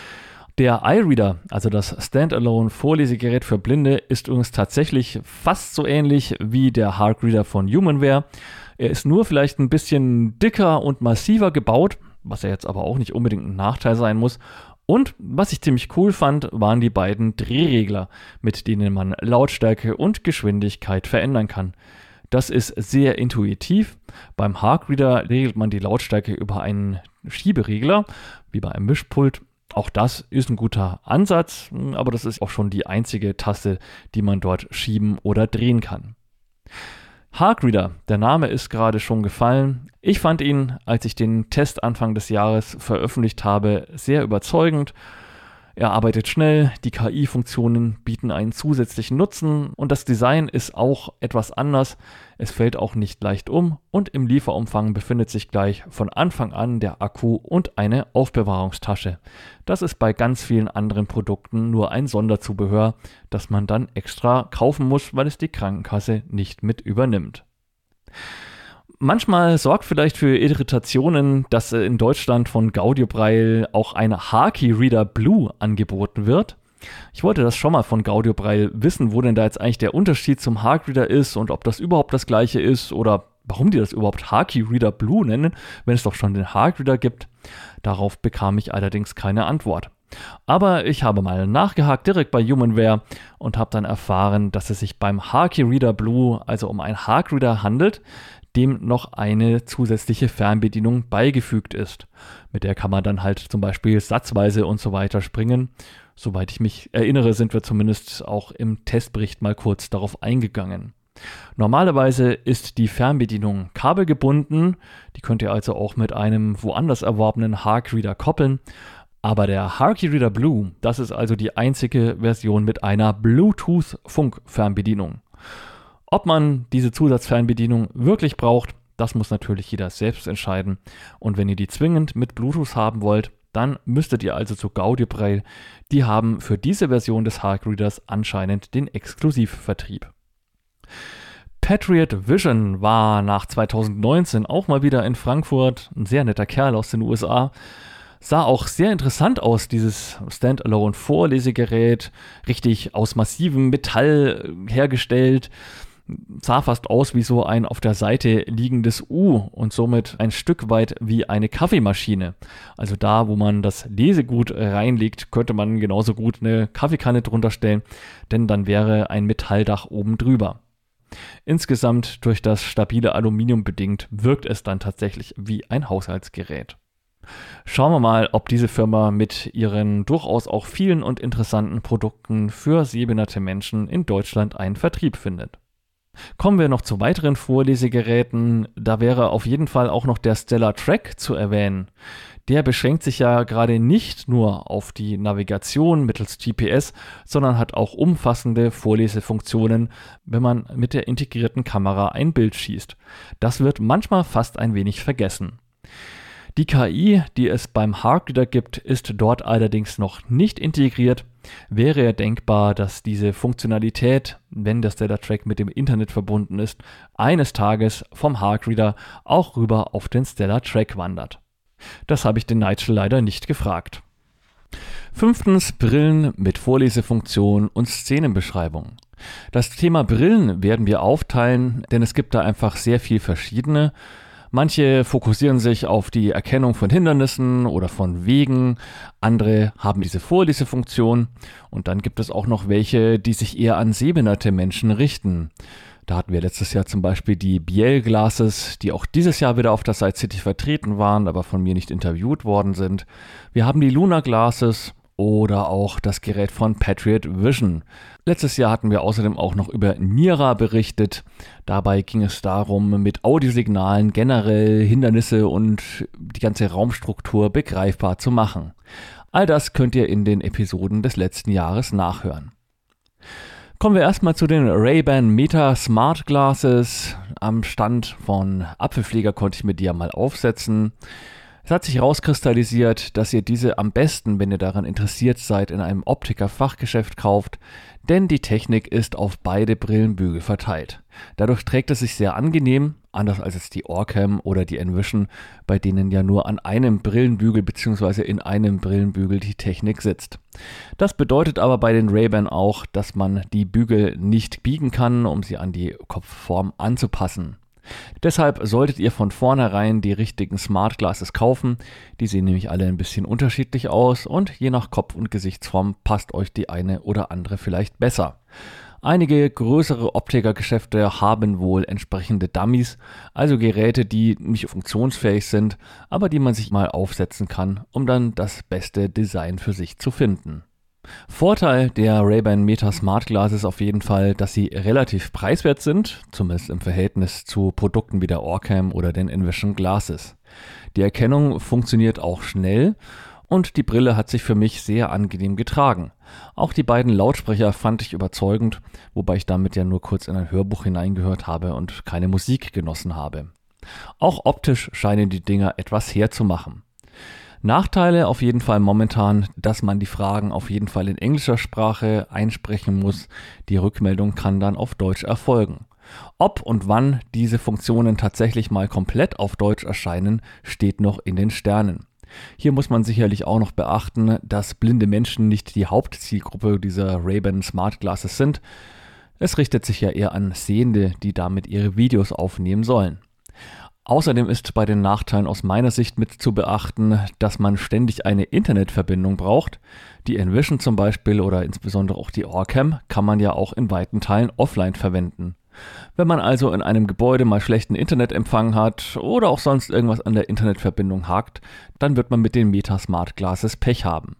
Der iReader, also das Standalone-Vorlesegerät für Blinde, ist übrigens tatsächlich fast so ähnlich wie der HarkReader von Humanware. Er ist nur vielleicht ein bisschen dicker und massiver gebaut, was ja jetzt aber auch nicht unbedingt ein Nachteil sein muss. Und was ich ziemlich cool fand, waren die beiden Drehregler, mit denen man Lautstärke und Geschwindigkeit verändern kann. Das ist sehr intuitiv. Beim HarkReader regelt man die Lautstärke über einen Schieberegler, wie bei einem Mischpult. Auch das ist ein guter Ansatz, aber das ist auch schon die einzige Taste, die man dort schieben oder drehen kann. HarkReader, der Name ist gerade schon gefallen. Ich fand ihn, als ich den Test Anfang des Jahres veröffentlicht habe, sehr überzeugend. Er arbeitet schnell, die KI-Funktionen bieten einen zusätzlichen Nutzen und das Design ist auch etwas anders. Es fällt auch nicht leicht um und im Lieferumfang befindet sich gleich von Anfang an der Akku und eine Aufbewahrungstasche. Das ist bei ganz vielen anderen Produkten nur ein Sonderzubehör, das man dann extra kaufen muss, weil es die Krankenkasse nicht mit übernimmt. Manchmal sorgt vielleicht für Irritationen, dass in Deutschland von Gaudiobraille auch ein HarkReader Blue angeboten wird. Ich wollte das schon mal von Gaudiobraille wissen, wo denn da jetzt eigentlich der Unterschied zum HarkReader ist und ob das überhaupt das gleiche ist oder warum die das überhaupt HarkReader Blue nennen, wenn es doch schon den HarkReader gibt. Darauf bekam ich allerdings keine Antwort. Aber ich habe mal nachgehakt direkt bei Humanware und habe dann erfahren, dass es sich beim HarkReader Blue also um einen HarkReader handelt, dem noch eine zusätzliche Fernbedienung beigefügt ist. Mit der kann man dann halt zum Beispiel satzweise und so weiter springen. Soweit ich mich erinnere, sind wir zumindest auch im Testbericht mal kurz darauf eingegangen. Normalerweise ist die Fernbedienung kabelgebunden, die könnt ihr also auch mit einem woanders erworbenen HarkReader koppeln. Aber der HarkReader Blue, das ist also die einzige Version mit einer Bluetooth-Funkfernbedienung. Ob man diese Zusatzfernbedienung wirklich braucht, das muss natürlich jeder selbst entscheiden. Und wenn ihr die zwingend mit Bluetooth haben wollt, dann müsstet ihr also zu Gaudiobraille. Die haben für diese Version des Hark-Readers anscheinend den Exklusivvertrieb. Patriot Vision war nach 2019 auch mal wieder in Frankfurt. Ein sehr netter Kerl aus den USA. Sah auch sehr interessant aus, dieses Standalone-Vorlesegerät. Richtig aus massivem Metall hergestellt. Sah fast aus wie so ein auf der Seite liegendes U und somit ein Stück weit wie eine Kaffeemaschine. Also da, wo man das Lesegut reinlegt, könnte man genauso gut eine Kaffeekanne drunter stellen, denn dann wäre ein Metalldach oben drüber. Insgesamt durch das stabile Aluminium bedingt wirkt es dann tatsächlich wie ein Haushaltsgerät. Schauen wir mal, ob diese Firma mit ihren durchaus auch vielen und interessanten Produkten für sehbehinderte Menschen in Deutschland einen Vertrieb findet. Kommen wir noch zu weiteren Vorlesegeräten. Da wäre auf jeden Fall auch noch der Stellar Track zu erwähnen. Der beschränkt sich ja gerade nicht nur auf die Navigation mittels GPS, sondern hat auch umfassende Vorlesefunktionen, wenn man mit der integrierten Kamera ein Bild schießt. Das wird manchmal fast ein wenig vergessen. Die KI, die es beim Hark-Reader gibt, ist dort allerdings noch nicht integriert. Wäre ja denkbar, dass diese Funktionalität, wenn der Stellar Track mit dem Internet verbunden ist, eines Tages vom Hark-Reader auch rüber auf den Stellar Track wandert. Das habe ich den Nigel leider nicht gefragt. 5. Brillen mit Vorlesefunktion und Szenenbeschreibung. Das Thema Brillen werden wir aufteilen, denn es gibt da einfach sehr viel verschiedene. Manche fokussieren sich auf die Erkennung von Hindernissen oder von Wegen, andere haben diese Vorlesefunktion und dann gibt es auch noch welche, die sich eher an sehbehinderte Menschen richten. Da hatten wir letztes Jahr zum Beispiel die Biel Glasses, die auch dieses Jahr wieder auf der Side City vertreten waren, aber von mir nicht interviewt worden sind. Wir haben die Luna Glasses oder auch das Gerät von Patriot Vision. Letztes Jahr hatten wir außerdem auch noch über Nira berichtet. Dabei ging es darum, mit Audiosignalen generell Hindernisse und die ganze Raumstruktur begreifbar zu machen. All das könnt ihr in den Episoden des letzten Jahres nachhören. Kommen wir erstmal zu den Ray-Ban Meta Smart Glasses. Am Stand von Apfelpfleger konnte ich mir die ja mal aufsetzen. Es hat sich herauskristallisiert, dass ihr diese am besten, wenn ihr daran interessiert seid, in einem Optiker-Fachgeschäft kauft, denn die Technik ist auf beide Brillenbügel verteilt. Dadurch trägt es sich sehr angenehm, anders als jetzt die Orcam oder die Envision, bei denen ja nur an einem Brillenbügel bzw. in einem Brillenbügel die Technik sitzt. Das bedeutet aber bei den Ray-Ban auch, dass man die Bügel nicht biegen kann, um sie an die Kopfform anzupassen. Deshalb solltet ihr von vornherein die richtigen Smart Glasses kaufen. Die sehen nämlich alle ein bisschen unterschiedlich aus und je nach Kopf- und Gesichtsform passt euch die eine oder andere vielleicht besser. Einige größere Optikergeschäfte haben wohl entsprechende Dummies, also Geräte, die nicht funktionsfähig sind, aber die man sich mal aufsetzen kann, um dann das beste Design für sich zu finden. Vorteil der Ray-Ban Meta Smart Glasses ist auf jeden Fall, dass sie relativ preiswert sind, zumindest im Verhältnis zu Produkten wie der Orcam oder den Envision Glasses. Die Erkennung funktioniert auch schnell und die Brille hat sich für mich sehr angenehm getragen. Auch die beiden Lautsprecher fand ich überzeugend, wobei ich damit ja nur kurz in ein Hörbuch hineingehört habe und keine Musik genossen habe. Auch optisch scheinen die Dinger etwas herzumachen. Nachteile auf jeden Fall momentan, dass man die Fragen auf jeden Fall in englischer Sprache einsprechen muss. Die Rückmeldung kann dann auf Deutsch erfolgen. Ob und wann diese Funktionen tatsächlich mal komplett auf Deutsch erscheinen, steht noch in den Sternen. Hier muss man sicherlich auch noch beachten, dass blinde Menschen nicht die Hauptzielgruppe dieser Ray-Ban Smart Glasses sind. Es richtet sich ja eher an Sehende, die damit ihre Videos aufnehmen sollen. Außerdem ist bei den Nachteilen aus meiner Sicht mit zu beachten, dass man ständig eine Internetverbindung braucht. Die Envision zum Beispiel oder insbesondere auch die Orcam kann man ja auch in weiten Teilen offline verwenden. Wenn man also in einem Gebäude mal schlechten Internetempfang hat oder auch sonst irgendwas an der Internetverbindung hakt, dann wird man mit den Meta Smart Glasses Pech haben.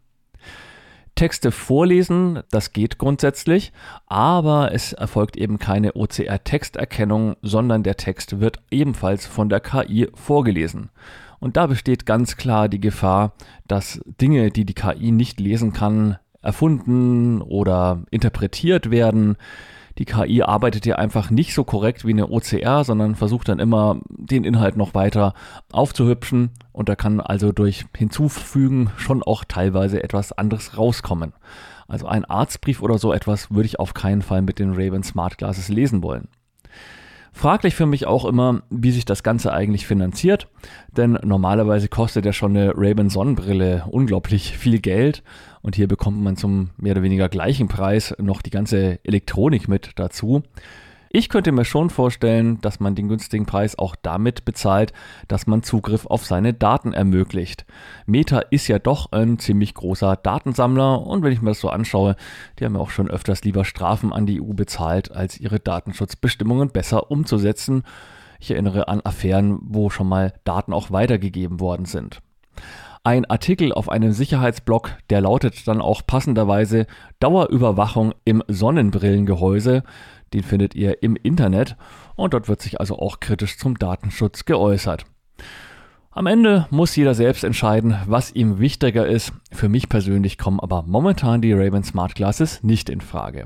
Texte vorlesen, das geht grundsätzlich, aber es erfolgt eben keine OCR-Texterkennung, sondern der Text wird ebenfalls von der KI vorgelesen. Und da besteht ganz klar die Gefahr, dass Dinge, die die KI nicht lesen kann, erfunden oder interpretiert werden. Die KI arbeitet hier einfach nicht so korrekt wie eine OCR, sondern versucht dann immer, den Inhalt noch weiter aufzuhübschen. Und da kann also durch Hinzufügen schon auch teilweise etwas anderes rauskommen. Also einen Arztbrief oder so etwas würde ich auf keinen Fall mit den Ray-Ban Smart Glasses lesen wollen. Fraglich für mich auch immer, wie sich das Ganze eigentlich finanziert, denn normalerweise kostet ja schon eine Ray-Ban Sonnenbrille unglaublich viel Geld und hier bekommt man zum mehr oder weniger gleichen Preis noch die ganze Elektronik mit dazu. Ich könnte mir schon vorstellen, dass man den günstigen Preis auch damit bezahlt, dass man Zugriff auf seine Daten ermöglicht. Meta ist ja doch ein ziemlich großer Datensammler und wenn ich mir das so anschaue, die haben ja auch schon öfters lieber Strafen an die EU bezahlt, als ihre Datenschutzbestimmungen besser umzusetzen. Ich erinnere an Affären, wo schon mal Daten auch weitergegeben worden sind. Ein Artikel auf einem Sicherheitsblog, der lautet dann auch passenderweise Dauerüberwachung im Sonnenbrillengehäuse. Den findet ihr im Internet und dort wird sich also auch kritisch zum Datenschutz geäußert. Am Ende muss jeder selbst entscheiden, was ihm wichtiger ist. Für mich persönlich kommen aber momentan die Ray-Ban Smart Glasses nicht in Frage.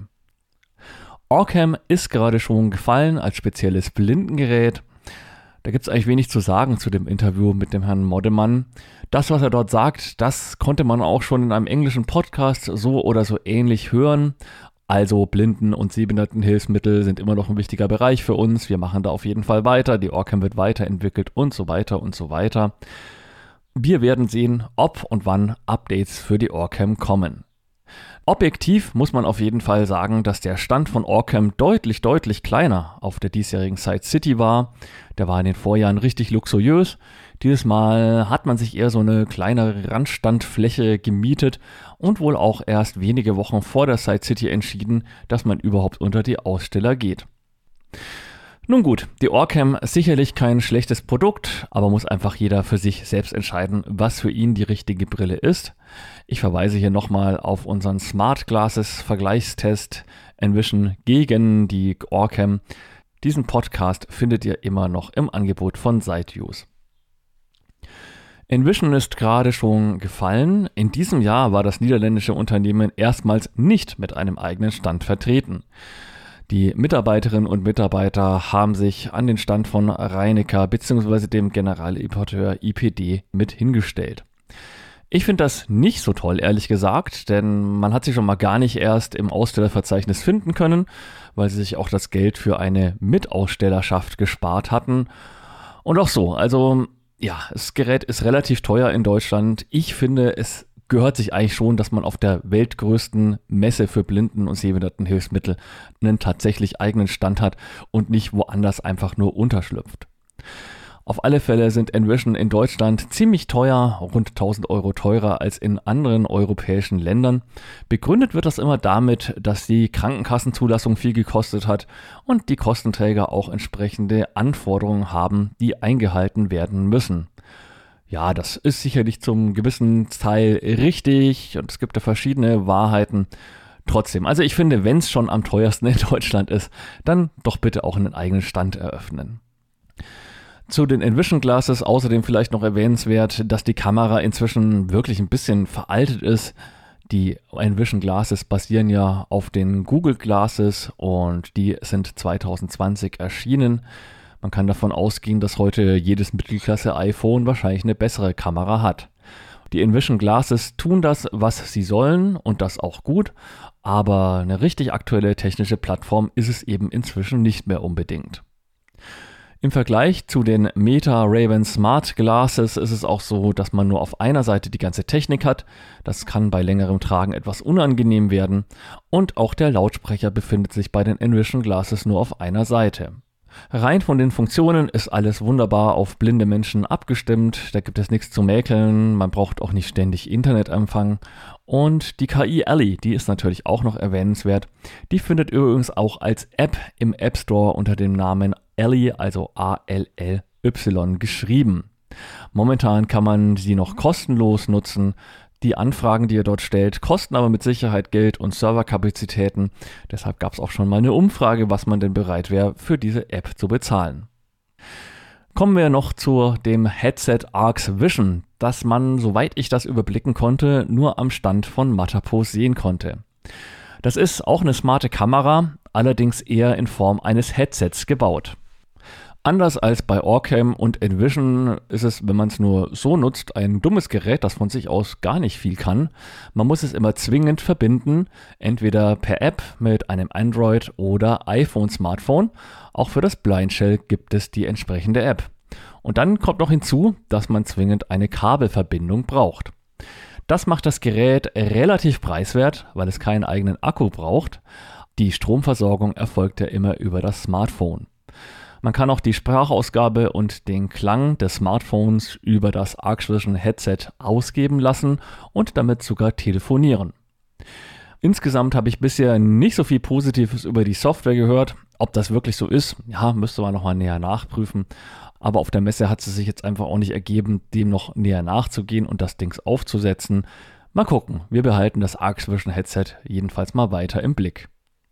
Orcam ist gerade schon gefallen als spezielles Blindengerät. Da gibt es eigentlich wenig zu sagen zu dem Interview mit dem Herrn Moddemann. Das, was er dort sagt, das konnte man auch schon in einem englischen Podcast so oder so ähnlich hören. Also Blinden- und Sehbehindertenhilfsmittel sind immer noch ein wichtiger Bereich für uns. Wir machen da auf jeden Fall weiter. Die Orcam wird weiterentwickelt und so weiter und so weiter. Wir werden sehen, ob und wann Updates für die Orcam kommen. Objektiv muss man auf jeden Fall sagen, dass der Stand von Orcam deutlich kleiner auf der diesjährigen Side City war. Der war in den Vorjahren richtig luxuriös. Dieses Mal hat man sich eher so eine kleine Randstandfläche gemietet und wohl auch erst wenige Wochen vor der Side City entschieden, dass man überhaupt unter die Aussteller geht. Nun gut, die Orcam ist sicherlich kein schlechtes Produkt, aber muss einfach jeder für sich selbst entscheiden, was für ihn die richtige Brille ist. Ich verweise hier nochmal auf unseren Smart Glasses Vergleichstest Envision gegen die Orcam. Diesen Podcast findet ihr immer noch im Angebot von SideViews. Envision ist gerade schon gefallen. In diesem Jahr war das niederländische Unternehmen erstmals nicht mit einem eigenen Stand vertreten. Die Mitarbeiterinnen und Mitarbeiter haben sich an den Stand von Reinecker bzw. dem Generalimporteur IPD mit hingestellt. Ich finde das nicht so toll, ehrlich gesagt, denn man hat sie schon mal gar nicht erst im Ausstellerverzeichnis finden können, weil sie sich auch das Geld für eine Mitausstellerschaft gespart hatten. Und auch so, also ja, das Gerät ist relativ teuer in Deutschland. Ich finde, es gehört sich eigentlich schon, dass man auf der weltgrößten Messe für Blinden- und Sehbehindertenhilfsmittel einen tatsächlich eigenen Stand hat und nicht woanders einfach nur unterschlüpft. Auf alle Fälle sind Envision in Deutschland ziemlich teuer, rund 1.000 Euro teurer als in anderen europäischen Ländern. Begründet wird das immer damit, dass die Krankenkassenzulassung viel gekostet hat und die Kostenträger auch entsprechende Anforderungen haben, die eingehalten werden müssen. Ja, das ist sicherlich zum gewissen Teil richtig und es gibt da verschiedene Wahrheiten. Trotzdem, also ich finde, wenn es schon am teuersten in Deutschland ist, dann doch bitte auch einen eigenen Stand eröffnen. Zu den Envision Glasses außerdem vielleicht noch erwähnenswert, dass die Kamera inzwischen wirklich ein bisschen veraltet ist. Die Envision Glasses basieren ja auf den Google Glasses und die sind 2020 erschienen. Man kann davon ausgehen, dass heute jedes Mittelklasse-iPhone wahrscheinlich eine bessere Kamera hat. Die Envision Glasses tun das, was sie sollen und das auch gut, aber eine richtig aktuelle technische Plattform ist es eben inzwischen nicht mehr unbedingt. Im Vergleich zu den Meta Ray-Ban Smart Glasses ist es auch so, dass man nur auf einer Seite die ganze Technik hat. Das kann bei längerem Tragen etwas unangenehm werden und auch der Lautsprecher befindet sich bei den Envision Glasses nur auf einer Seite. Rein von den Funktionen ist alles wunderbar auf blinde Menschen abgestimmt, da gibt es nichts zu mäkeln, man braucht auch nicht ständig Internetempfang und die KI Ally, die ist natürlich auch noch erwähnenswert, die findet übrigens auch als App im App Store unter dem Namen Ally, also A-L-L-Y geschrieben. Momentan kann man sie noch kostenlos nutzen. Die Anfragen, die ihr dort stellt, kosten aber mit Sicherheit Geld und Serverkapazitäten. Deshalb gab es auch schon mal eine Umfrage, was man denn bereit wäre, für diese App zu bezahlen. Kommen wir noch zu dem Headset Arx Vision, das man, soweit ich das überblicken konnte, nur am Stand von Matterpost sehen konnte. Das ist auch eine smarte Kamera, allerdings eher in Form eines Headsets gebaut. Anders als bei Orcam und Envision ist es, wenn man es nur so nutzt, ein dummes Gerät, das von sich aus gar nicht viel kann. Man muss es immer zwingend verbinden, entweder per App mit einem Android- oder iPhone-Smartphone. Auch für das Blindshell gibt es die entsprechende App. Und dann kommt noch hinzu, dass man zwingend eine Kabelverbindung braucht. Das macht das Gerät relativ preiswert, weil es keinen eigenen Akku braucht. Die Stromversorgung erfolgt ja immer über das Smartphone. Man kann auch die Sprachausgabe und den Klang des Smartphones über das Arcvision Headset ausgeben lassen und damit sogar telefonieren. Insgesamt habe ich bisher nicht so viel Positives über die Software gehört. Ob das wirklich so ist, ja, müsste man nochmal näher nachprüfen. Aber auf der Messe hat es sich jetzt einfach auch nicht ergeben, dem noch näher nachzugehen und das Ding aufzusetzen. Mal gucken, wir behalten das Arcvision Headset jedenfalls mal weiter im Blick.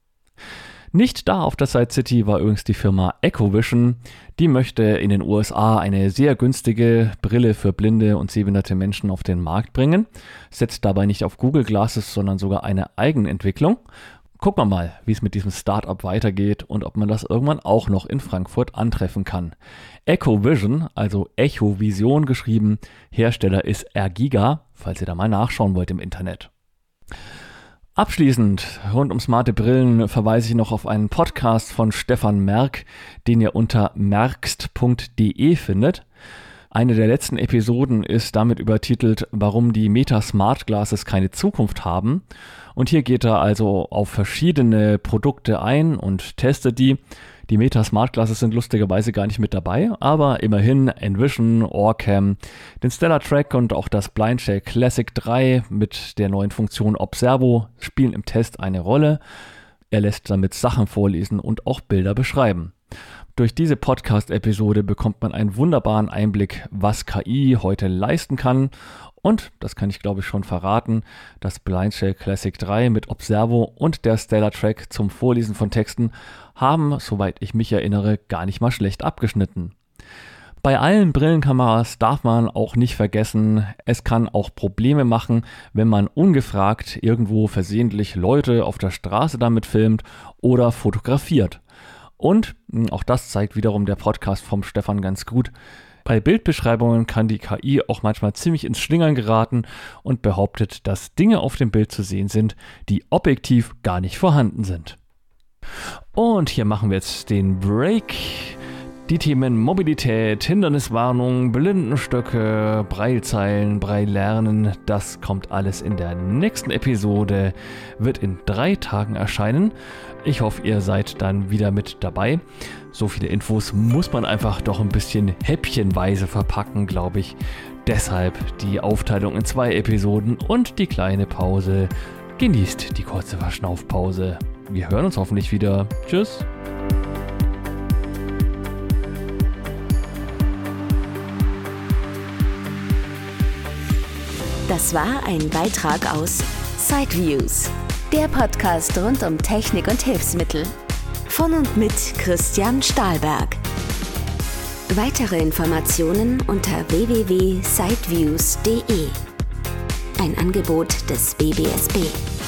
Nicht da auf der Side City war übrigens die Firma Echovision. Die möchte in den USA eine sehr günstige Brille für blinde und sehbehinderte Menschen auf den Markt bringen, setzt dabei nicht auf Google Glasses, sondern sogar eine Eigenentwicklung. Gucken wir mal, wie es mit diesem Startup weitergeht und ob man das irgendwann auch noch in Frankfurt antreffen kann. Echovision, also Echovision geschrieben, Hersteller ist Ergiga, falls ihr da mal nachschauen wollt im Internet. Abschließend, rund um smarte Brillen, verweise ich noch auf einen Podcast von Stefan Merk, den ihr unter merkst.de findet. Eine der letzten Episoden ist damit übertitelt, warum die Meta Smart Glasses keine Zukunft haben. Und hier geht er also auf verschiedene Produkte ein und testet die. Die Meta Smart Glasses sind lustigerweise gar nicht mit dabei, aber immerhin Envision, Orcam, den Stellar Track und auch das Blindshell Classic 3 mit der neuen Funktion Observo spielen im Test eine Rolle. Er lässt damit Sachen vorlesen und auch Bilder beschreiben. Durch diese Podcast-Episode bekommt man einen wunderbaren Einblick, was KI heute leisten kann. Und, das kann ich glaube ich schon verraten, das Blindshell Classic 3 mit Observo und der Stellar Track zum Vorlesen von Texten haben, soweit ich mich erinnere, gar nicht mal schlecht abgeschnitten. Bei allen Brillenkameras darf man auch nicht vergessen, es kann auch Probleme machen, wenn man ungefragt irgendwo versehentlich Leute auf der Straße damit filmt oder fotografiert. Und, auch das zeigt wiederum der Podcast vom Stefan ganz gut, bei Bildbeschreibungen kann die KI auch manchmal ziemlich ins Schlingern geraten und behauptet, dass Dinge auf dem Bild zu sehen sind, die objektiv gar nicht vorhanden sind. Und hier machen wir jetzt den Break. Die Themen Mobilität, Hinderniswarnung, Blindenstöcke, Braillezeilen, Braillelernen, das kommt alles in der nächsten Episode, wird in 3 Tagen erscheinen. Ich hoffe, ihr seid dann wieder mit dabei. So viele Infos muss man einfach doch ein bisschen häppchenweise verpacken, glaube ich. Deshalb die Aufteilung in 2 Episoden und die kleine Pause. Genießt die kurze Verschnaufpause. Wir hören uns hoffentlich wieder. Tschüss. Das war ein Beitrag aus Sideviews, der Podcast rund um Technik und Hilfsmittel. Von und mit Christian Stahlberg. Weitere Informationen unter www.sideviews.de. Ein Angebot des BBSB.